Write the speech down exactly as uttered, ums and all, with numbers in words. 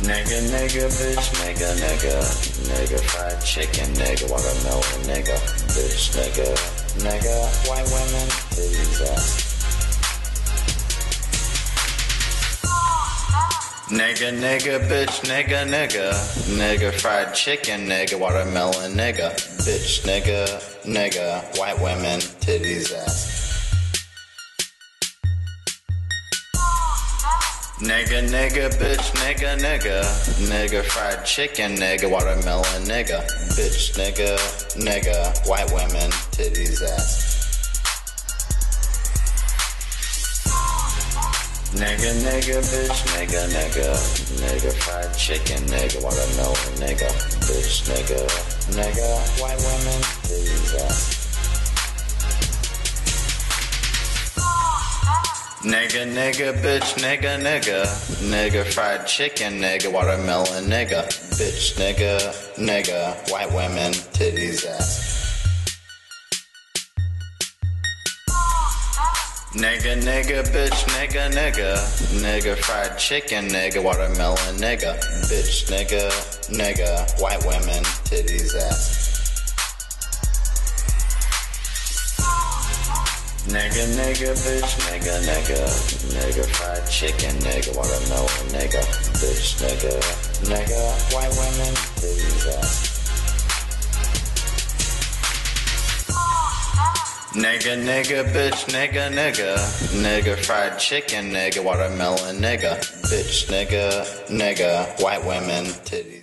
Nigga, nigga, bitch, nigga, nigga, nigga, fried chicken, nigga, watermelon, nigga, bitch, nigga, nigga, white women, titties, ass. Nigga, nigga, bitch, nigga, nigga, nigga, fried chicken, nigga, watermelon, nigga, bitch, nigga, nigga, white women, titties, ass. Nigga, nigga, bitch, nigga, nigga, nigga, fried chicken, nigga, watermelon, nigga, bitch, nigga, nigga, white women, titties, ass. Nigga, nigga, bitch, nigga, nigga, nigga, fried chicken, nigga, watermelon, nigga, bitch, nigga, nigga, white women, titties, ass. Nigga, nigga, bitch, nigga, nigga, nigga, fried chicken, nigga, watermelon, nigga, bitch, nigga, nigga, white women, titties, ass. Nigga, nigga, bitch, nigga, nigga, nigga, fried chicken, nigga, watermelon, nigga, bitch, nigga, nigga, white women, titties, ass. Nigga, nigga, bitch, nigga, nigga, nigga, fried chicken, nigga, watermelon, nigga, bitch, nigga, nigga, white women, titties, ass. Nigga, nigga, bitch, nigga, nigga, nigga, fried chicken, nigga, watermelon, nigga, bitch, nigga, nigga, white women, titties.